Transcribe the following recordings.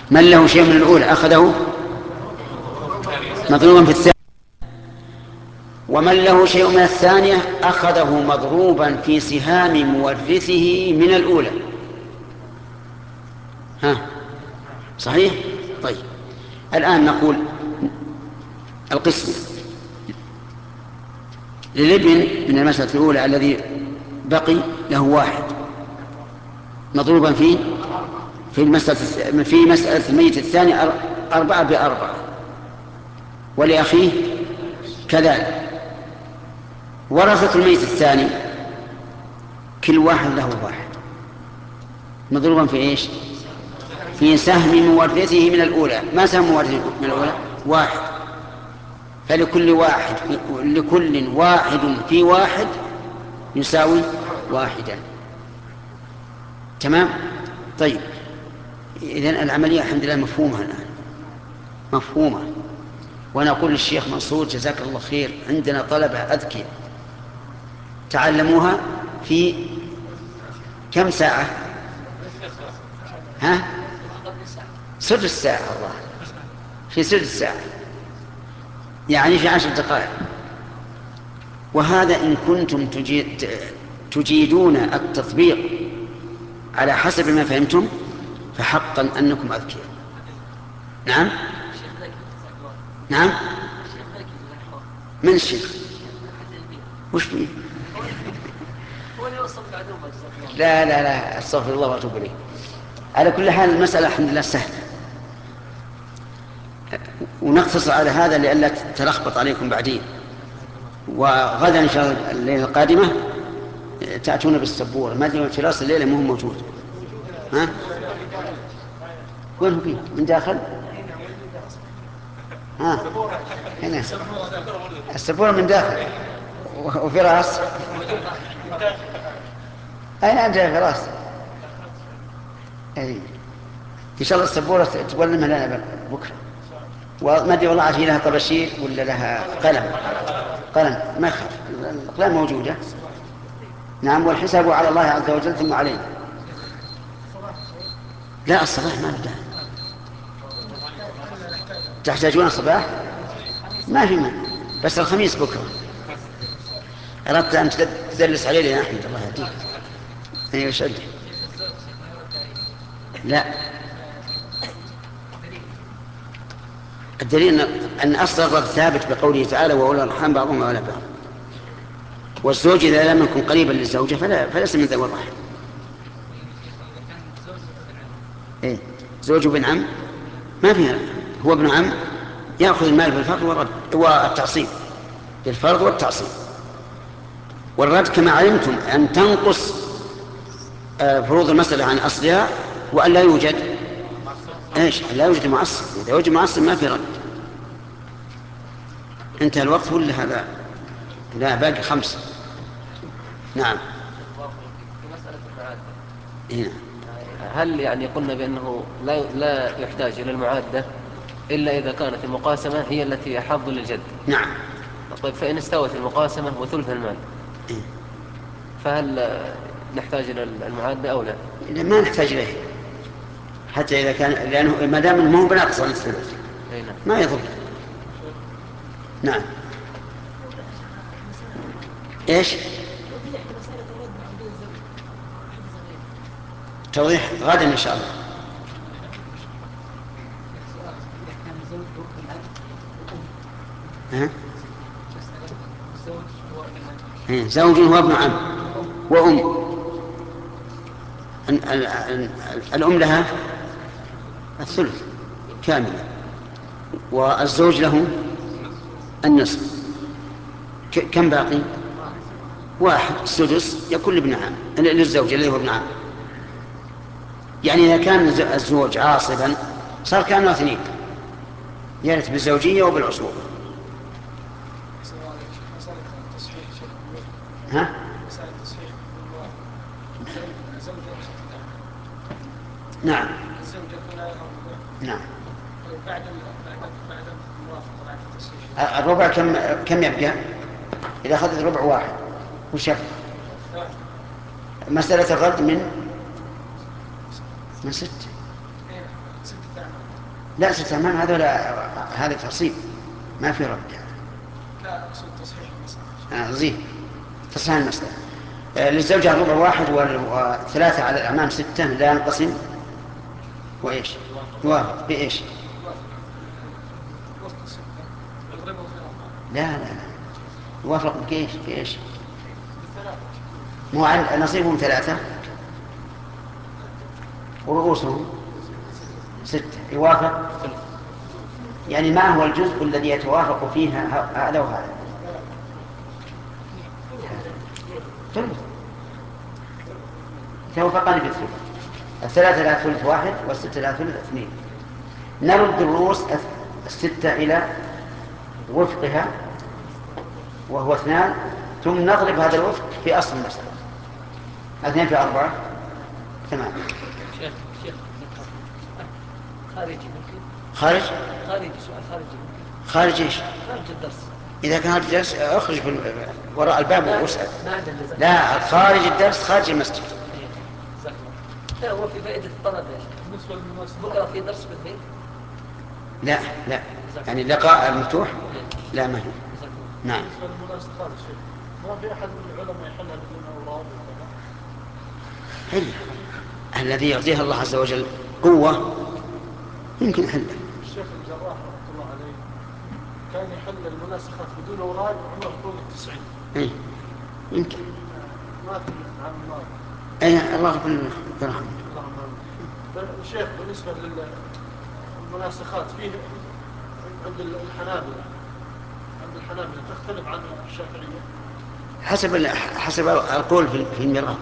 من له شيء من الأولى أخذه مضروبا في الثانية، ومن له شيء من الثانية أخذه مضروبا في سهام مورثه من الأولى. ها صحيح؟ طيب الآن نقول القسم للابن من المسألة الأولى الذي بقي له واحد مضروبا في مسألة الميت الثاني 4 ب4، ولأخيه كذلك. ورثة الميت الثاني كل واحد له واحد مضروبا في ايش؟ في سهم مورثه من الأولى. ما سهم مورثه من الأولى؟ واحد، فلكل واحد في واحد يساوي واحدا. تمام؟ طيب إذن العملية الحمد لله مفهومة الآن، مفهومة. وأنا أقول للشيخ منصور جزاك الله خير، عندنا طلبة أذكياء تعلموها في كم ساعة؟ ها؟ سدس ساعة. الله، في سدس ساعة، يعني في 10 دقائق. وهذا إن كنتم تجيدون التطبيق على حسب ما فهمتم فحقا أنكم أذكياء. نعم نعم. من الشيخ؟ وش فيه؟ لا لا لا، استغفر الله واتوب اليه. على كل حال المسألة الحمد لله سهلة، ونقتصر على هذا لئلا تلخبط عليكم بعدين. وغدا ان شاء الله الليلة القادمة تأتون بالسبورة. ما ادري فراس الليلة مو موجود. ها؟ وين هو فيه؟ من داخل؟ ها هنا السبورة من داخل. وفراس أين أنت يا فراس؟ أي إن شاء الله السبورة تولمها لنا بكرة. وما أدري والله عاد لها طباشير ولا لها قلم ما يخاف، الأقلام موجودة. نعم، والحساب على الله عز وجل ثم علينا. لا الصباح ما بدأ. تحتاجون الصباح؟ ما في مانع، بس الخميس بكرة. أردت أن تدلس علي يا أحمد، الله يهديك. أيوة شد. لا، الدليل أن أصل الرد ثابت بقوله تعالى وأولى الأرحام بعضهم أولى بعض. والزوج إذا لم يكن قريبا للزوجة فليس من ذوي الرحم. إيه؟ زوج ابن عم ما فيها، هو ابن عم يأخذ المال بالفرض والرد والتعصيب، بالفرض والتعصيب. والرد كما علمتم أن تنقص فروض المسألة عن أصلها، وأن لا يوجد إيش؟ لا يوجد معصب. إذا يوجد معصب ما في رد. انتهى الوقت ولا هذا؟ لا باقي 5. نعم. في مسألة المعادة هنا. هل يعني قلنا بأنه لا يحتاج إلى المعادة إلا إذا كانت المقاسمة هي التي أحظ للجد؟ نعم. طيب فإن استوت المقاسمة وثلث المال إيه؟ فهل نحتاج إلى المعادة أو لا؟ ما نحتاج إليه حتى إذا كان، لأنه ما دام ما هو بناقص عن الثلث ما يضر. نعم. إيش؟ توضيح غدا إن شاء الله. ها؟ زوج هو ابن عم وأم. الأم لها الثلث كاملا، والزوج له النصف. كم باقي؟ 1. السدس يكون لابن عم للزوج الذي هو ابن عم. يعني إذا كان الزوج عاصبا صار كأنه 2، يرث بالزوجية وبالعصوبة. ها؟ نعم نعم. الربع كم يبقى؟ إذا أخذت ربع 1 وش يبقى؟ مسألة الرد من 6. لا ستة أعمام هذا تصحيح ما في رد يعني. لا أقصد تصحيح المسألة. زين تصحيح المسألة. للزوجة الربع واحد وثلاثة على الأعمام ستة لا ينقسم. وإيش يوافق بإيش؟ لا يوافق بإيش مو نصيبهم ثلاثة ورؤوسهم ستة يوافق. يعني ما هو الجزء الذي يتوافق فيه هذا وهذا؟ ثلث يتوافقان بالثلث. الثلاثة لا ثلث واحد والستة لا ثلث اثنين. نرد الرؤوس الستة إلى وفقها وهو اثنان، ثم نضرب هذا الوفق في أصل المسألة. 2 في 4 8. شيخ خارجي ممكن؟ خارجي سؤال خارجي ممكن؟ خارج ايش؟ خارج الدرس. إذا كان خارج الدرس اخرج وراء الباب واسأل. لا لا خارج الدرس خارج المسجد. لا هو في فائدة الطلب بالنسبة للمناسبة بكرة في درس في البيت. لا يعني اللقاء المفتوح لا ما هي. نعم. بالنسبة للمناسخات الشيخ ما في أحد من العلماء يحلها بدون أوراق حل الذي يعطيها الله عز وجل قوة يمكن حله. الشيخ الجراح رحمة الله عليه كان يحل المناسخات بدون أوراق عمره فوق 90. اي يمكن ما في عن النار. اي الله يرحمه. الشيخ بالنسبة للمناسخات فيه عند الحنابلة تختلف عن الشافعية حسب القول في الميراث.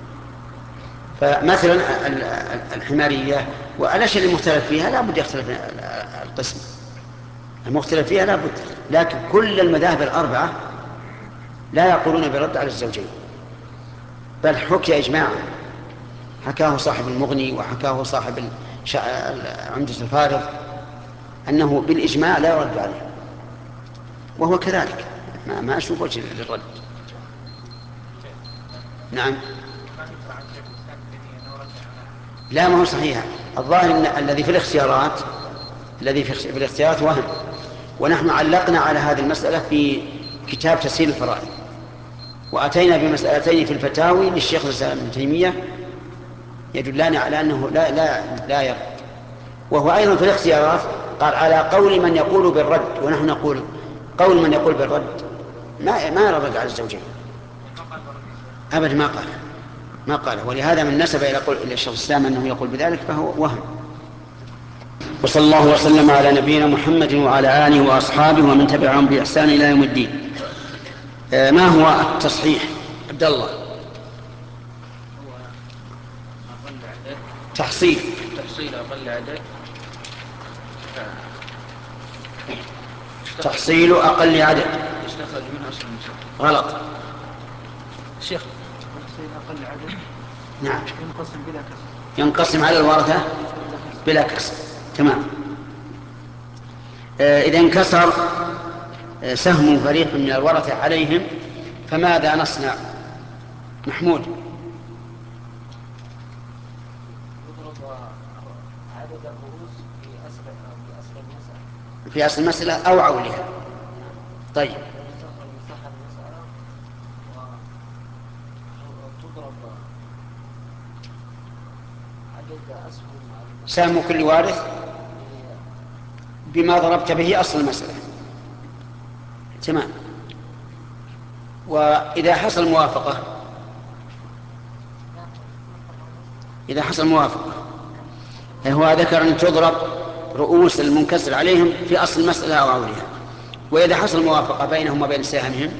فمثلا الحمارية والأشياء المختلف فيها لا بد يختلف القسم المختلف فيها لا بد. لكن كل المذاهب الأربعة لا يقولون برد على الزوجين، بل حكي إجماعا حكاه صاحب المغني وحكاه صاحب عمدة الفارض أنه بالإجماع لا يرد عليه، وهو كذلك ما أشوف وجه للرد. نعم. لا ما هو صحيح. الظاهر إن الذي في الاختيارات وهم، ونحن علقنا على هذه المسألة في كتاب تسهيل الفرائض، وأتينا بمسألتين في الفتاوي للشيخ الإسلام ابن تيمية يدلان على أنه لا يرد. وهو أيضا في الاختيارات قال على قول من يقول بالرد، ونحن نقول قول من يقول بالرد ما يرد على الزوجين أبدا، ما قال. ولهذا من نسب إلى الشيخ الإسلام أنه يقول بذلك فهو وهم. وصلى الله وسلم على نبينا محمد وعلى آله وأصحابه ومن تبعهم بإحسان إلى يوم الدين. ما هو التصحيح عبد الله؟ تحصيل أقل عدد. تحصيل أقل عدد غلط. شيخ تحصيل أقل عدد نعم ينقسم بلا كسر. ينقسم على الورثة بلا كسر. تمام. إذا انكسر سهم فريق من الورثة عليهم فماذا نصنع؟ محمود. عدد الرؤوس في أصل المسألة أو عولها. طيب سهم كل وارث بما ضربت به أصل المسألة. تمام. وإذا حصل موافقة هو ذكر أن تضرب رؤوس المنكسر عليهم في أصل المسألة أو عولها. وإذا حصل موافقة بينهم وبين سهمهم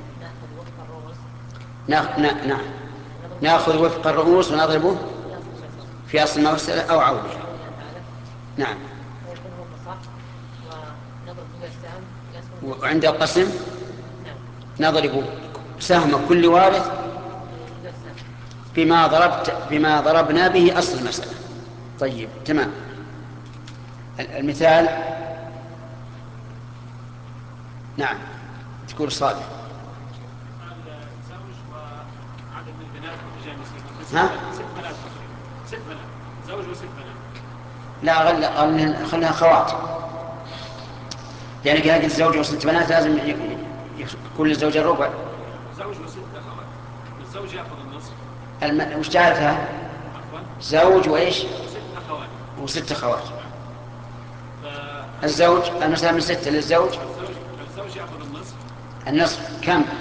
نأخذ وفق الرؤوس ونضربه في أصل المسألة أو عولها. نعم. وعند القسم نضرب سهم كل وارث بما ضربنا به أصل المسألة. طيب تمام. المثال نعم تقول صالح. زوج وعدد من البنات متجانسين. ها؟ 6 بنات زوج و6 بنات لا خلها خوات، يعني كان الزوج وست بنات لازم كل الزوج الربع. زوج وست أخوات، الزوج يأخذ النصف. وش جعلتها؟ زوج وإيش؟ وست أخوات. الزوج المسألة من 6 للزوج. الزوج يأخذ النصف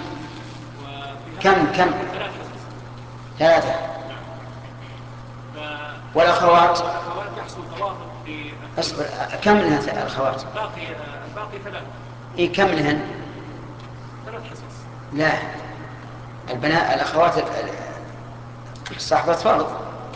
كم 3. والأخوات يحصل توافق في أصبر، كم لها الأخوات؟ الباقي 3. إيه كم لهن؟ 3 حصص. لا، البنات الأخوات صاحبة فرض.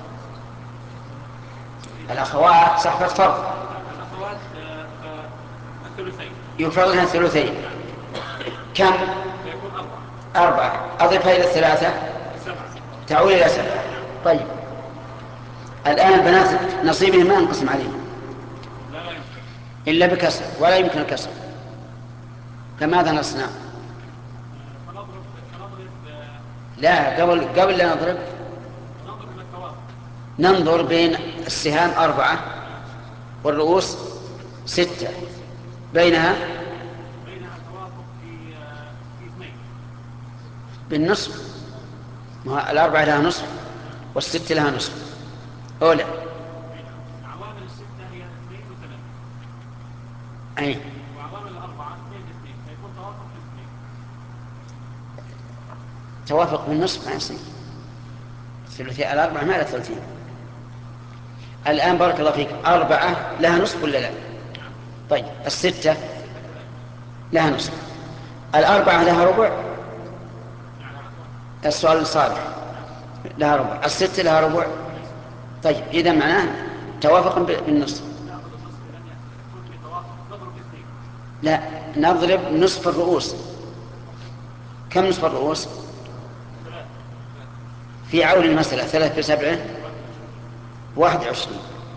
الأخوات صاحبة فرض. الأخوات الثلثين. يفرض لها الثلثين. كم؟ يكون 4. أضفها إلى 3 7. تعود إلى 7. طيب الآن البنات نصيبهم ما ينقسم عليهم لا يمكن إلا بكسر، ولا يمكن الكسر. فماذا نصنع؟ فنضرب لا، قبل لا نضرب من التوافق. ننظر بين السهام 4 والرؤوس 6، بينها توافق في 2. بالنصف. الأربعة لها نصف والست لها نصف. أولى عوامل الستة هي 2 و3. أي وعوامل الأربعة 2 2، فيكون توافق في 2. توافق بالنصف ما يصير. ثلثي الأربعة ما لها ثلثين. الآن بارك الله فيك 4 لها نصف ولا لا؟ طيب الستة لها نصف، 4 لها ربع. السؤال صالح، لها ربع. 6 لها ربع. طيب إذا معناه توافق بالنصف. لا، نضرب نصف الرؤوس. كم نصف الرؤوس؟ في عون المسألة 3 في 7 21.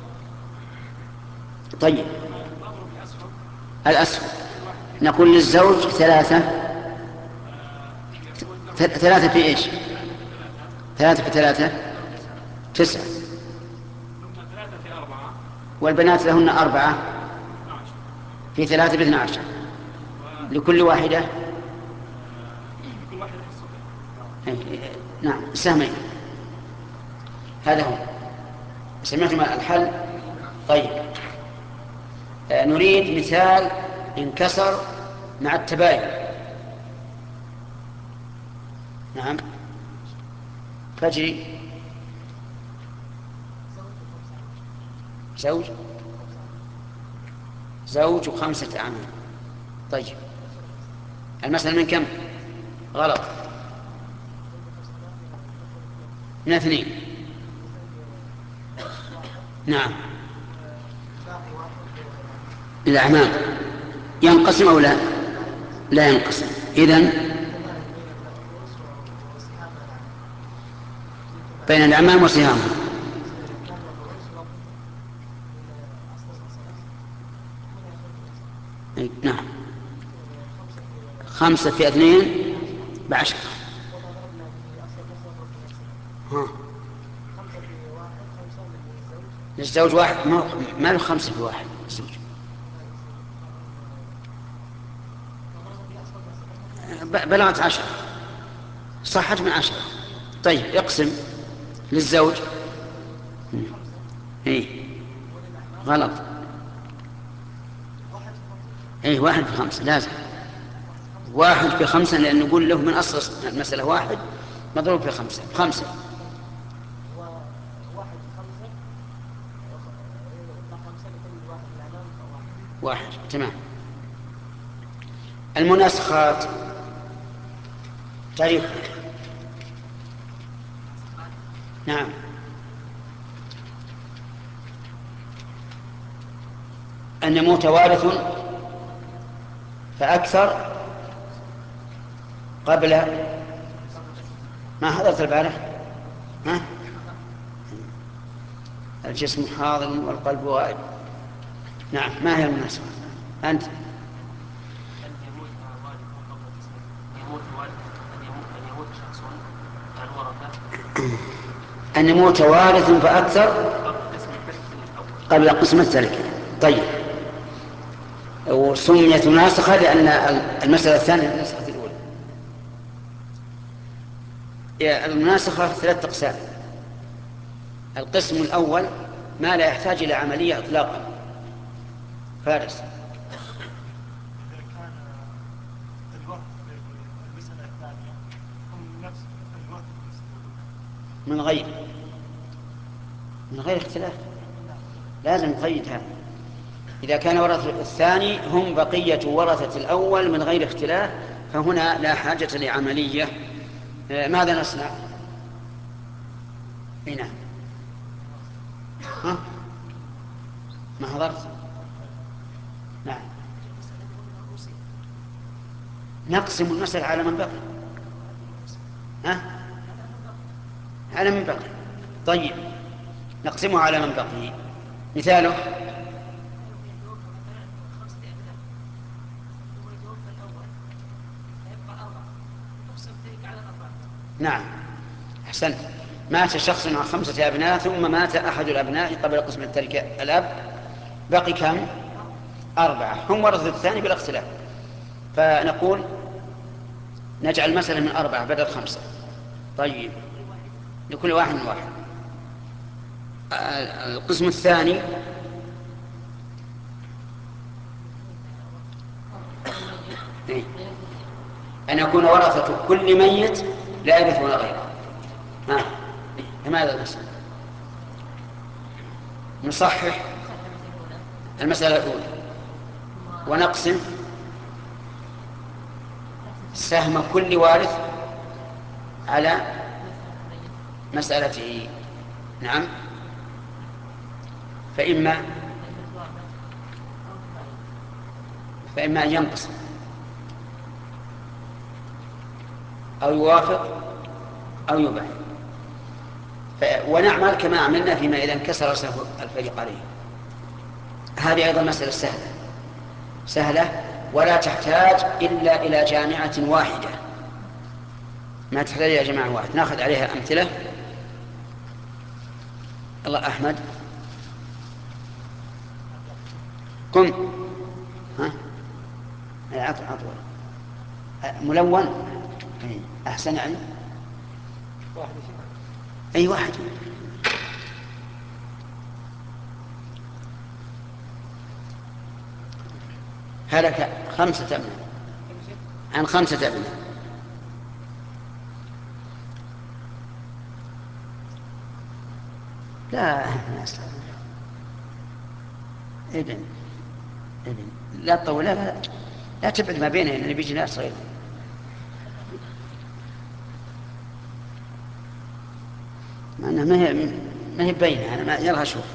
طيب الأسهم نقول للزوج 3 في إيش؟ 3 في 3 9. والبنات لهن 4 في 3 في 12. لكل واحدة نعم سهمين. هذا هو. سمعتم الحل؟ طيب نريد مثال انكسر مع التباين. نعم فجري. زوج و5 أعمام. طيب المسألة من كم؟ غلط، من 2. نعم الأعمام ينقسم أو لا؟ لا ينقسم. إذن بين الأعمام وسهامهم. نعم 5 في 2 ب10. للزوج 1. ما له 5 في 1 الزوج. بلغت 10، صحت من 10. طيب اقسم للزوج. ايه غلط. ايه 1 في 5 لازم 1 في 5، لأن نقول له من أصل المسألة 1 مضروب في 5 5. 1 تمام. المناسخات تعريف. نعم أن يموت وارث فأكثر قبل ما حضرت البارح. ها؟ الجسم حاضر والقلب غائب. نعم ما هي المناسبة؟ أنت أن يموت وارث فأكثر قبل قسم التركة. طيب، وسميت ناسخة لأن المسألة الثانية نسخة الأولى. المناسخة 3 أقسام. القسم الأول ما لا يحتاج إلى عملية إطلاقا. فارس. إذا كان الوقت في المسألة الثانية هم نفس الوقت في المسألة الأولى من غير اختلاف، لازم نقيد هذا. إذا كان ورثة الثاني هم بقية ورثة الأول من غير اختلاف فهنا لا حاجة لعملية. ماذا نصنع؟ هنا ها؟ ما حضرت؟ نعم، نقسم المسألة على من بقي. ها؟ على من بقي. طيب، نقسمها على من بقي. مثاله نعم، أحسنت. مات شخص مع 5 أبناء ثم مات أحد الأبناء قبل قسم التركة الأب، بقي كم؟ 4، هم ورثة الثاني بلا اختلاف. فنقول نجعل المسألة من 4 بدل 5. طيب، لكل واحد من واحد. القسم الثاني أن يكون ورثة كل ميت لا يرثون غيره. لماذا المسألة؟ نصحح المسألة الأولى ونقسم سهم كل وارث على مسألته. نعم، فإما أن ينقص أو يوافق أو يباح. ونعمل كما عملنا فيما إذا انكسر سهم الفريق عليه. هذه أيضا مسألة سهلة ولا تحتاج إلا إلى جامعة واحدة، ما تحتاج إلى جماعة واحدة. نأخذ عليها أمثلة. الله أحمد قم. عطوا ملون. أحسن يعني أي واحد. هلك 5 أبناء عن 5 أبناء. لا ابن لا تطول، لا تبعد ما بينه لأنه بيجي ناس صغير. مع أنها ما هي بينها. أنا ما يلا أشوف.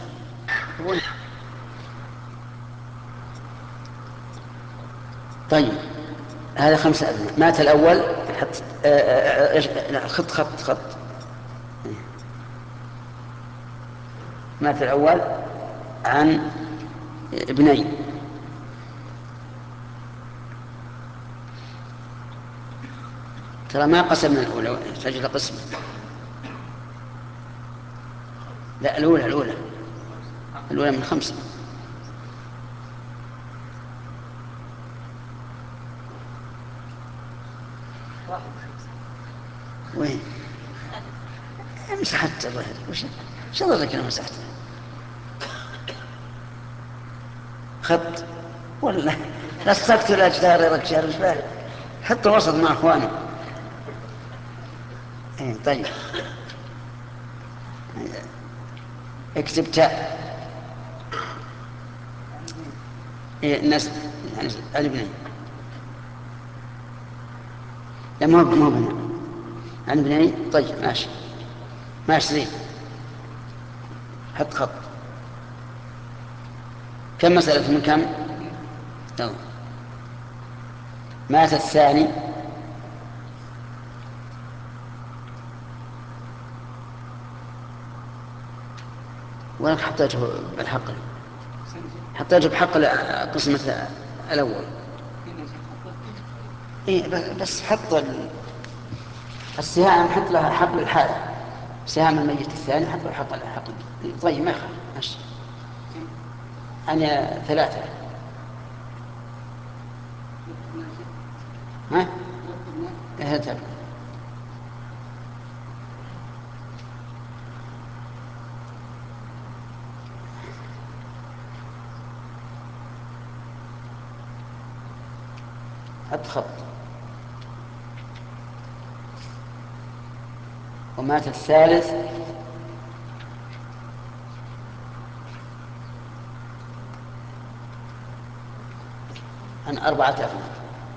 طيب، هذا 5 أبناء. مات الأول. حط خط. مات الأول عن 2. ترى ما قسمنا الأولى، سجل قسم. لا، الأولى من 5. وين مسحت الظهر؟ وش ظهرك أنا مسحت خط ولا لصقت الأجدار رجال؟ حط وسط مع أخواني. طيب، اكتب تاء. الناس يعني الابنين. لا، ما هو بناء عن 2. طيب، ماشي زين. حط خط. كم مسألة من كم؟ يلا. مات الثاني ولا حطيته بالحق؟ حطيته بحق قسمة الأول. بس حط السهام، حط لها حق الحال. سهام الميت الثاني حط له حق. طيب، ما يخالف. ماشي. أنا 3. ها؟ إيه حط خط. ومات الثالث عن 4 أفراد.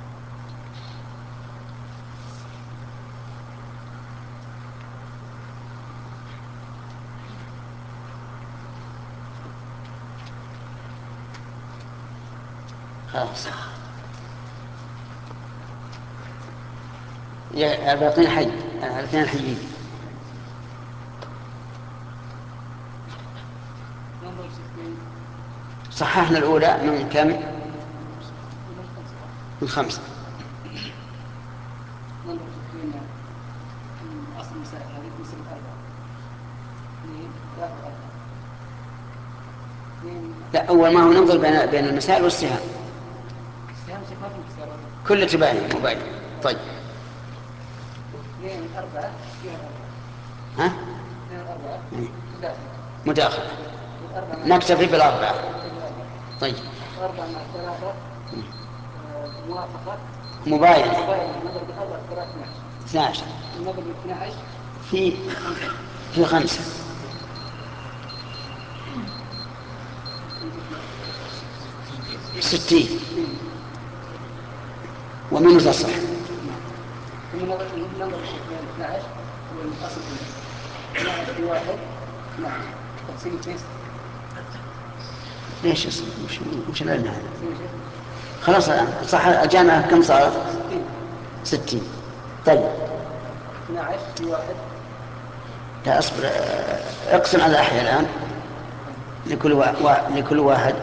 خلاص الباقين حي، الاثنين حيين. صححنا الأولى من كم؟ من 5. أصل المسائل هذه مسألة 4 2 3 4. لا، أول ما هو ننظر بين المسائل والسهام. السهام ما في انكسار. كل تباين مباين. طيب 2 4 فيها 4. ها؟ 2 4 مداخلة. نكتفي بال4. طيب 4 مع 3 موافقة مباينة. نضرب ب4 3 12. نضرب ب 12 في 5. 60. ومنه تصح. ثم نضرب ب 12 والأصل 12 في 1 12 تقسيم 2. ليش وش العلم هذا؟ خلاص صح. الجامعة كم صارت؟ 60. طيب 12 في 1. لا أصبر، اقسم على الأحياء الآن لكل واحد.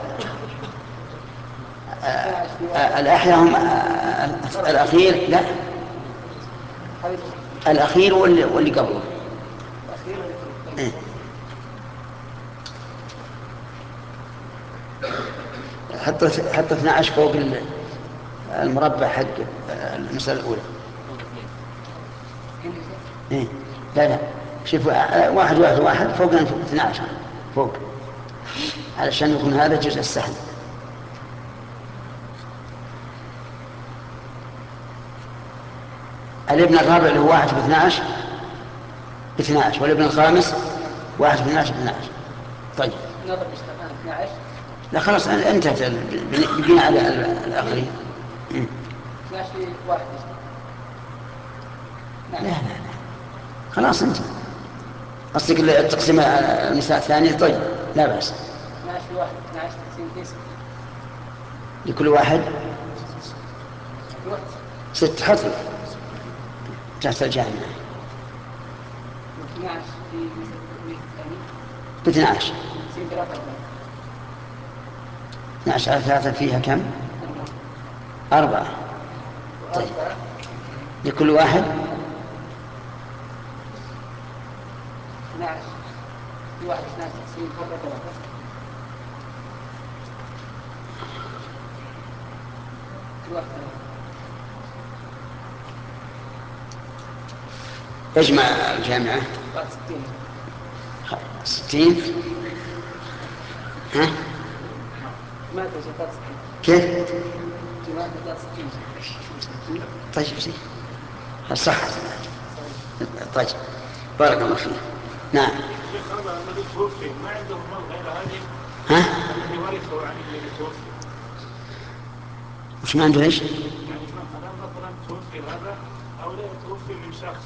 الأحياء هم الأخير. لا، الأخير واللي قبله. إيه؟ حط 12 فوق المربع حق المسألة الأولى. إيه؟ لا شوف، 1 فوق 12 فوق، علشان يكون هذا جزء السهم. الابن الرابع اللي هو 1 ب12 ب12، والابن الخامس 1 ب12 ب12. طيب نضرب 12. لا خلاص انتهت، بقينا على الآخرين. 12 في 1. لا خلاص انت قصدك التقسيم المساء الثاني. طيب لا بأس. 12 في 1 12 تقسيم 9 لكل واحد في 1 6. حط تحت الجامعة 12 في ب 12. تقسيم 3 12 على 3 فيها كم؟ 4. طيب لكل واحد 12 في 1 12 تقسيم 3 في 1 اجمع الجامعة 60. ها؟ ما تجي 60 كيف؟ جماعة 60. طيب زين صح. طيب بارك الله فيك. نعم. شيخ هذا الذي توفي ما عنده مال غير هذه؟ ها؟ الذي ورثه عن الذي توفي وش ما عنده ايش؟ يعني مثلا توفي هذا او لا توفي من شخص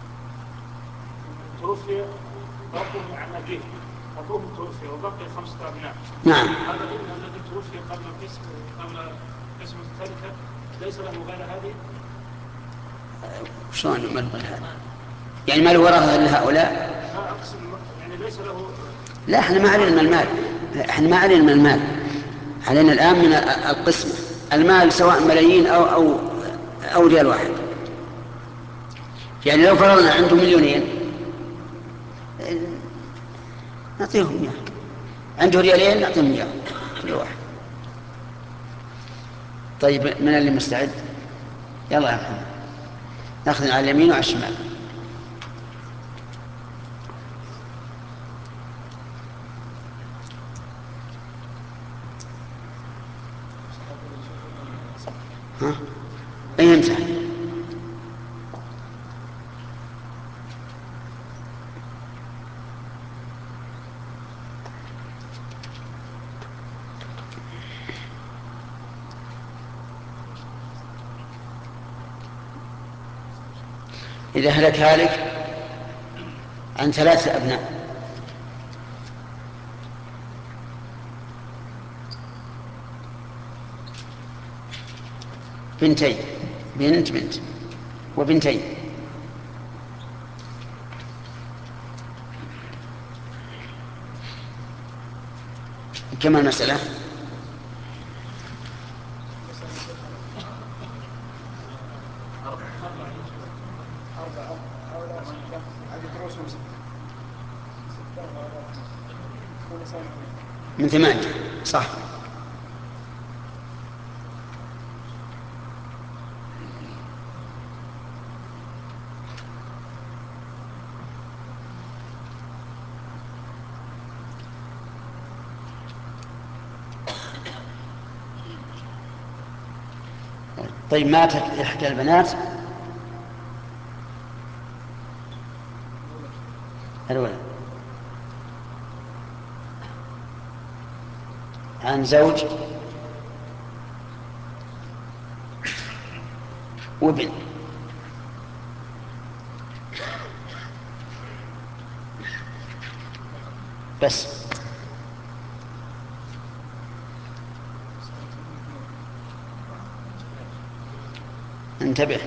توفي ابوه عن ابيه، ابوه توفي وبقي 5 ابناء. نعم. هذا الابن الذي توفي قبل قسم التركه ليس له غير هذه؟ شلون ما له هذا؟ يعني ما له ورثة لهؤلاء؟ لا اقسم يعني ليس له. لا احنا ما علينا من المال، احنا ما علينا من المال، علينا الآن من القسمة. المال سواء ملايين أو ريال واحد. يعني لو فرضنا عنده 2,000,000 نعطيهم إياه، عنده 2 ريال نعطيهم إياه. كل واحد. طيب من اللي مستعد؟ يلا يا محمد، ناخذ على اليمين وعلى الشمال. ها؟ اي امسح. إذا هلك هالك عن 3 أبناء، بنتين، بنت وبنتين، كم المسألة؟ من 8 صح. طيب ماتت إحدى البنات الولد عن زوج وابن، بس انتبه.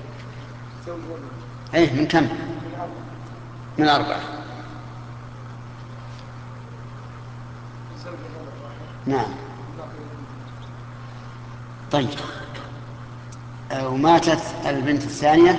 ايه من كم؟ من 4. نعم. طيب وماتت البنت الثانية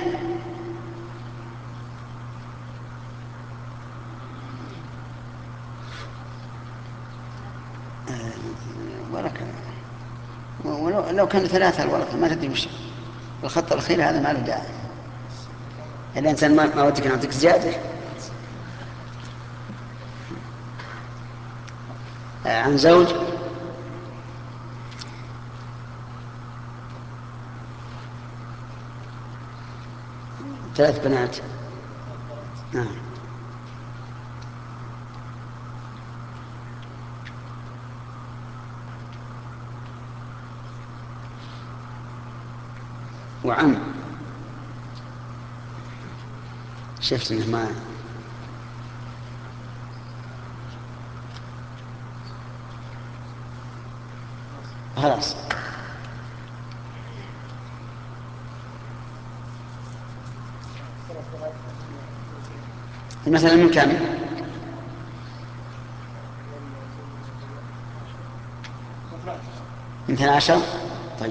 لو كان 3 الورثة ما تدري وش الخط الأخير هذا، ما له داعي. الإنسان ما ودك نعطيك زيادة. عن زوج 3 بنات. نعم. وعم شفت انه ما خلاص. مثلا من كم؟ من 12. طيب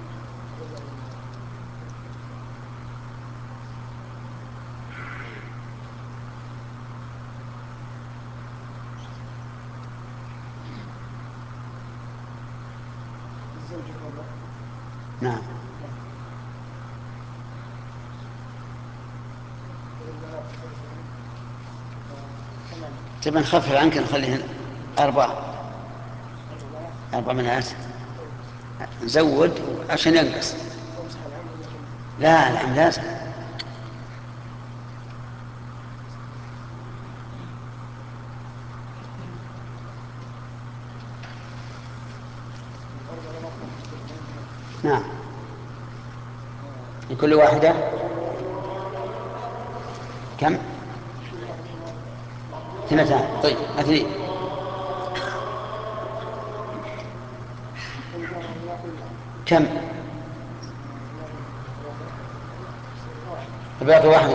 نعم. تبى نخفف عنك نخليه 4 بنات، نزود عشان ينقص. لا العم لازم. نعم. لكل واحدة كم؟ 2. طيب 2. كم؟ باقي 1.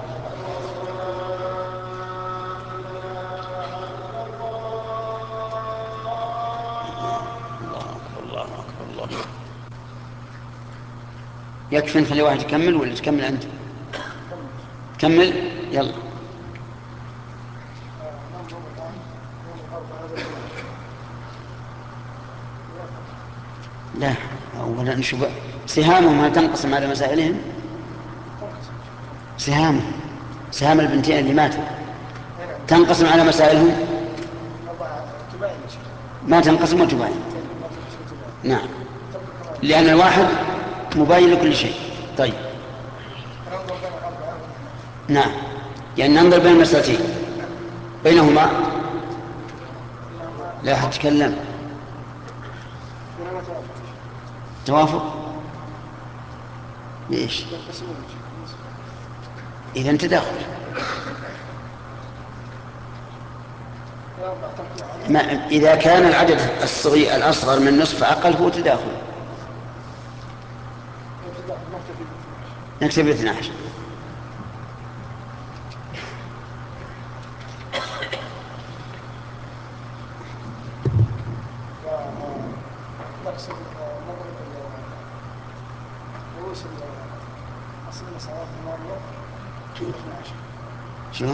الله أكبر الله. يكفي نخلي واحد يكمل ولا تكمل أنت؟ كمل يلا. لا، أولا نشوف سهامهم هل تنقسم على مسائلهم؟ سهام البنتين اللي ماتوا تنقسم على مسائلهم؟ ما تنقسم وتباين. نعم، لأن الواحد مباين لكل شيء. طيب نعم، يعني ننظر بين المسألتين بينهما لا أحد تكلم. توافق ليش؟ إذا تداخل. إذا كان العدد الصغير الأصغر من نصف أقل هو تداخل. نكتب 12. شنو؟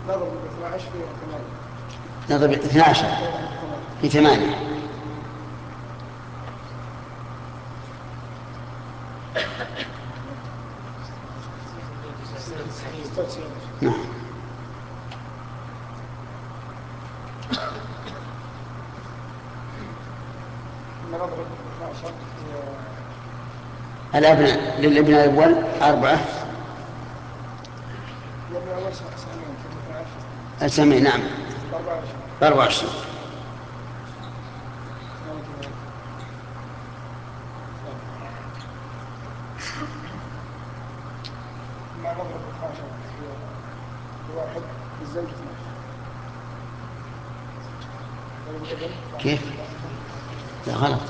نضرب 12 في 8. نعم. الأبناء للابن الأول 4. السمين نعم 24. كيف؟ لا غلط.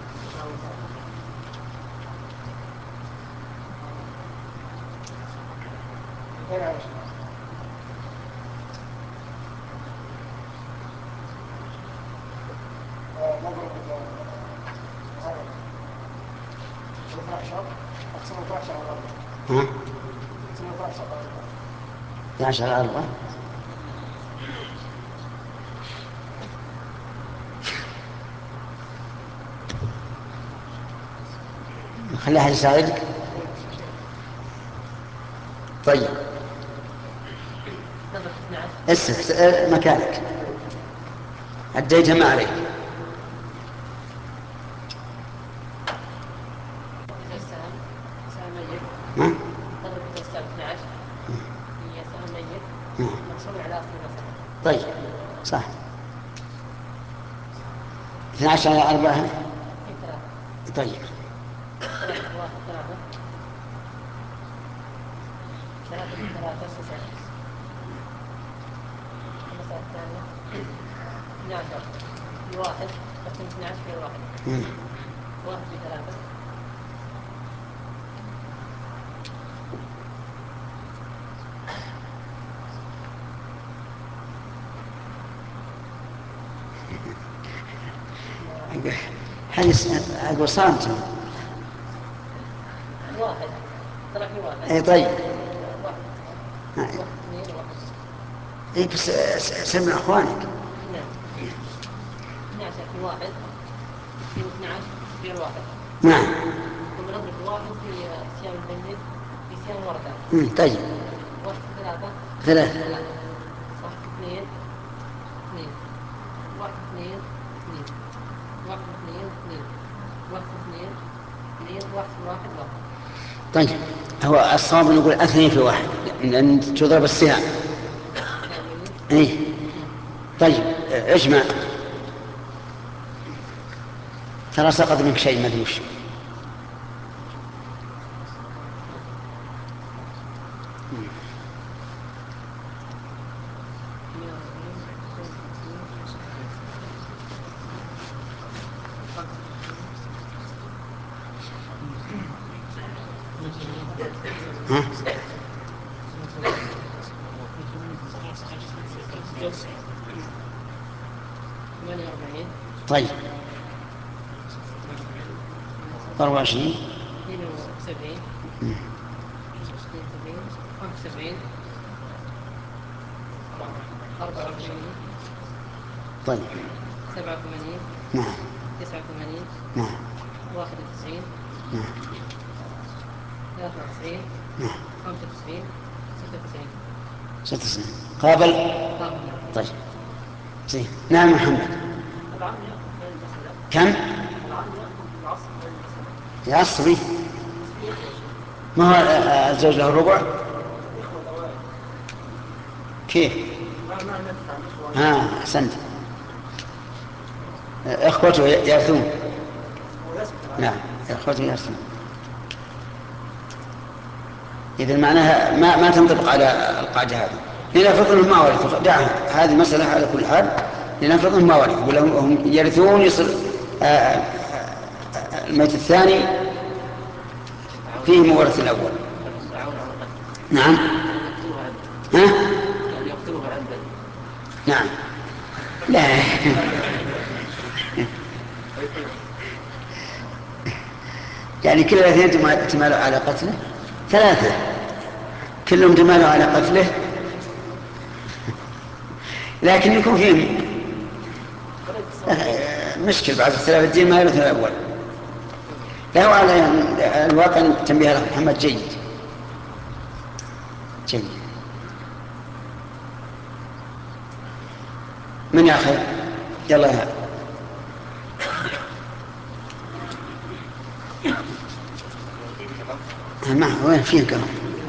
ها؟ 12 على 4. خليها يساعدك. طيب اسس مكانك أديتها ما عليك. ها؟ طيب صح. 12 على 4. طيب 12 في 1 قسم 12 في 1 1 في 3 هذه أقول صامت 1 طلع في 1. اي طيب 1 2 1. اي بس سمع اخوانك. نعم 12 في 1 في 12 في 1. نعم ثم نضرب 1 في سيام الميت في سيام الورثة. طيب 1 في 3 3 1 في 2 2 1 في 2 2 1 في 2 2 1 في 2 2 1 في 1 1. طيب هو الصواب نقول 2 في 1 لأن تضرب السهام. اي طيب اجمع. ترى سقط منك شيء ما ادري وش. ها؟ طيب 24 72 75 84 طيب 87 نعم 89 نعم 91 نعم 93 نعم 95 96 96 قابل. قابل. طيب زين. نعم محمد. العام يأخذ في المسألة. كم؟ العام يأخذ في العصر في المسألة. يعصبي. ما هو الزوج له الربع؟ إخوة الأوائل. كيف؟ ما ندفع الإخوة. أحسنت. إخوته يرثون. نعم إخوته يرثون. إذا معناها ما تنطبق على القاعدة هذه. لنفرض أنهم ما ورثوا، دعها هذه مسألة على كل حال. لنفرض أنهم ما ورثوا ولا هم يرثون، يصير الميت الثاني فيه مورث الأول. نعم. ها؟ يعني يقتلوها عمدا. نعم. لا. يعني كل الاثنين تمالوا على قتله. 3 كلهم تمالوا على قتله، لكن يكون فيهم مشكل بعد اختلاف الدين ما يرث الأول. لا على الواقع تنبيه لك محمد جيد. من يا أخي؟ يلا يا ما وين فيه كلام؟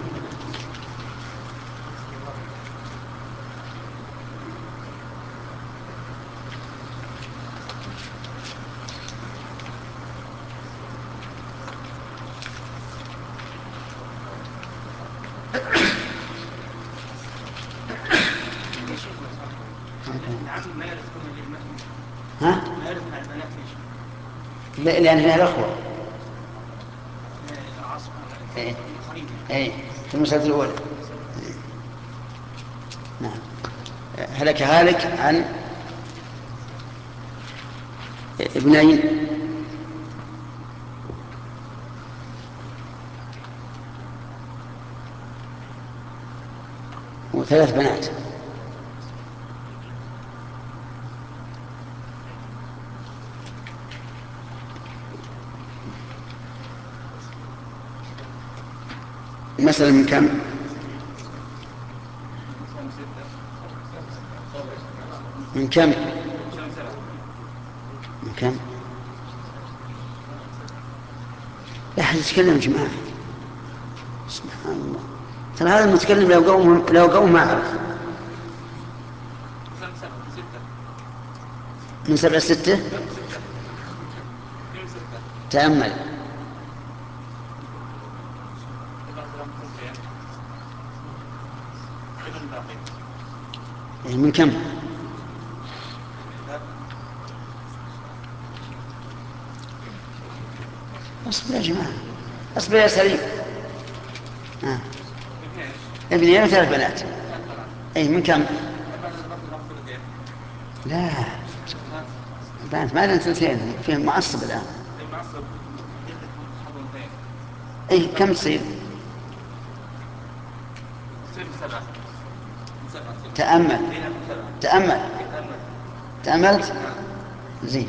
ها؟ لأن هي الأخوة. في المسألة الأولى. نعم. هلك هالك عن ابنين و3 بنات. المسألة من كم؟ من كم؟ من كم؟ لا أحد يتكلم يا جماعة. سبحان الله. ترى هذا المتكلم لو قوم ما أعرف. من 7 6. تأمل. من كم؟ اصبر يا جماعة، اصبر يا سليم. ابنين و3 بنات. اي من كم؟ لا البنات ما لنا 2 فيهم معصب الآن. اي كم تصير؟ تأملت زين.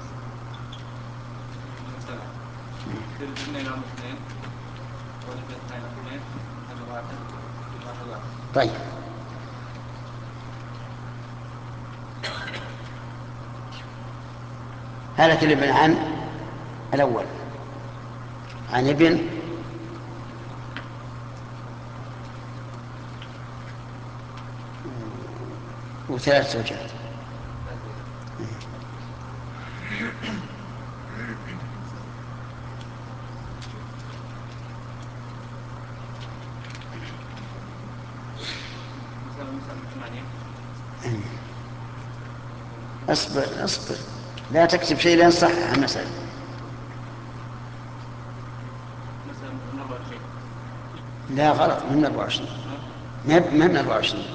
طيب هلك الابن عن الأول، عن ابن و3 زوجات. اصبر لا تكتب شيء لين صحح المسألة. لا غلط، من 24 ما من 24.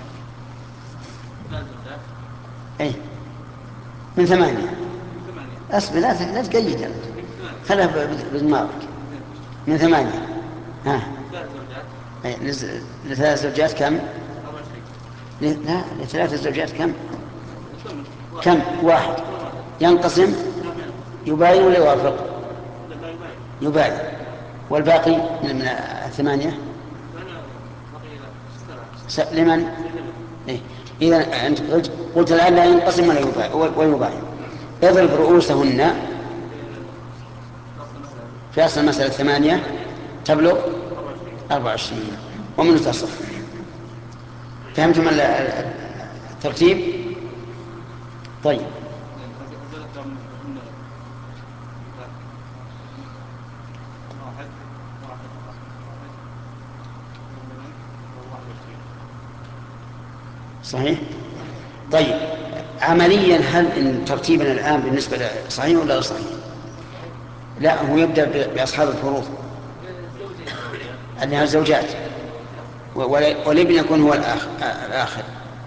اي من 8. اصبر لا تقيد انت، خلها بدماغك. من 8. ها ل3 زوجات كم؟ لا ل3 زوجات كم؟ 1 ينقسم يباين ولا يوافق؟ يباين. والباقي من الثمانية لمن؟ إيه؟ إذا أنت قلت الآن لا ينقسم ويباين. اضرب رؤوسهن في أصل المسألة 8 تبلغ 24 ومن تصف. فهمتم الترتيب؟ طيب. صحيح. طيب عمليا هل إن ترتيبنا الآن بالنسبة صحيح ولا صحيح؟ لا، هو يبدأ بأصحاب الفروض أنها الزوجات، والابن يكون هو الآخر،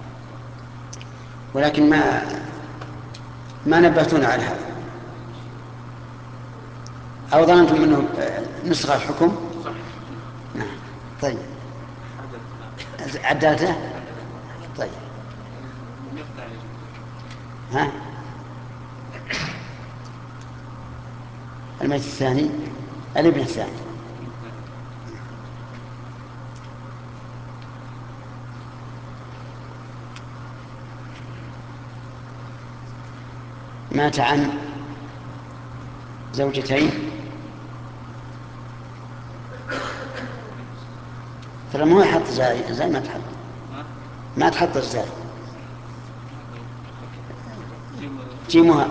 ولكن ما نبهتونا على هذا، أو ظننتم أنه نسخ الحكم. نعم. طيب عدلته. طيب ها الميت الثاني الابن الثاني. مات عن زوجتين. ترى ما هو يحط زي ما تحط الزاي جيمها.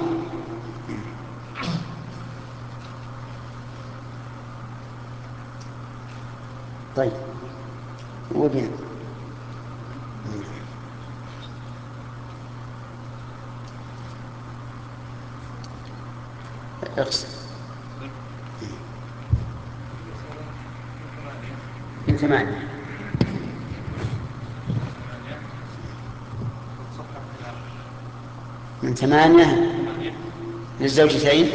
طيب وبين اقسم من 8 من 8 للزوجتين،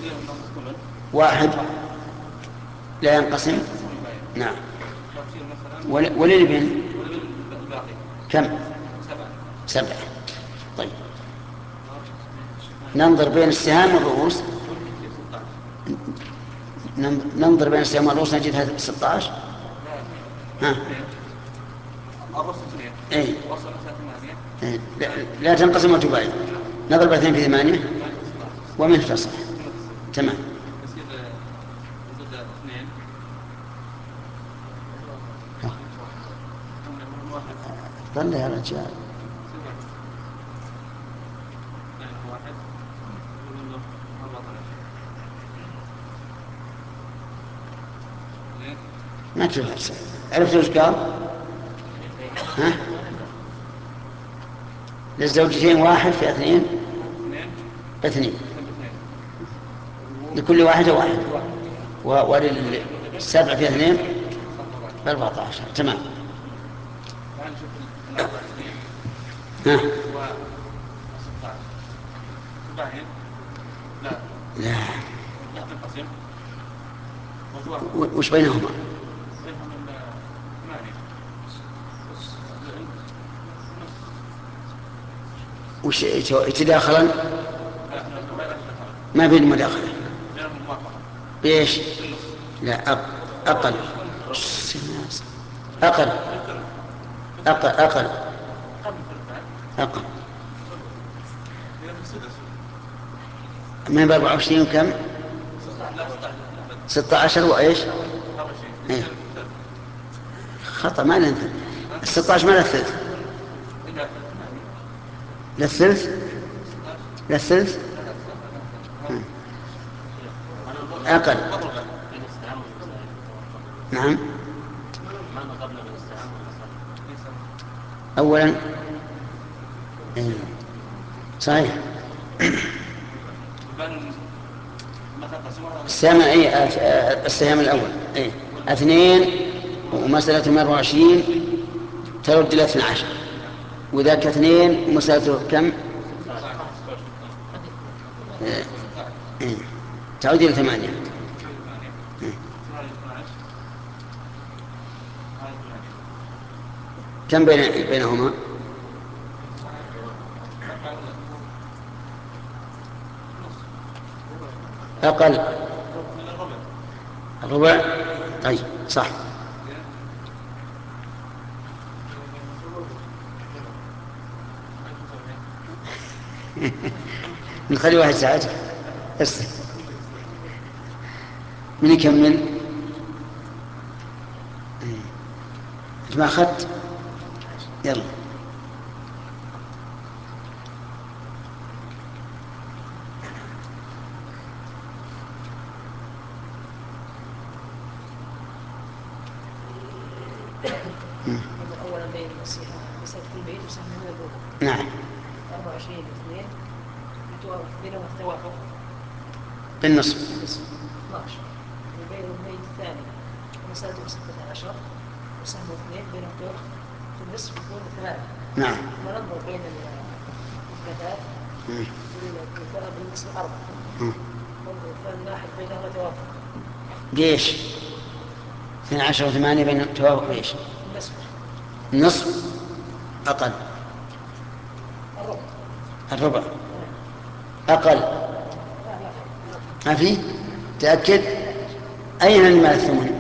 1 لا ينقسم. نعم. وللابن كم؟ 7. طيب ننظر بين السهام والرؤوس. ننظر بين السهام والرؤوس نجدها 16. ها اي لا تنقسم وتباين. نضرب 2 في 8 ومن تصح. تمام. ظل يا رجال. ما تفهم. عرفت وش قال؟ ها للزوجتين 1 في 2 لكل واحدة 1 ولل7 في 2 14. تمام. ها لا وش بينهما؟ وش يتداخلن؟ ما بين مداخلة بإيش؟ لا أقل أقل أقل أقل أقل من 24 كم؟ 16 وإيش؟ إيه؟ خطأ. ما ننثل 16 ما للثلث. للثلث أقل. نعم. أولا صحيح السهم الأول 2 ومسألة 24 ترد إلى 12، وذاك 2 ومسألته كم؟ تعود إلى 8. كم بينهما؟ أقل الربع. طيب صح. نخلي واحد ساعته بس. من يكمل؟ ما أخذت؟ يلا. أولا بين مسألة البيت وسهم من الأول. نعم. 24 اثنين بينهم التوافق بالنصف. 12. وبين البيت الثاني مسألة 16 وسهم اثنين بينهم توافق في النصف يكون 8. نعم. وننظر بين الكفات يكون بالنصف 4. فالواحد بينهما توافق. ليش 12 و8 بين توافق ليش؟ النصف أقل. الربع أقل. ما في؟ تأكد. أين المال الثمن؟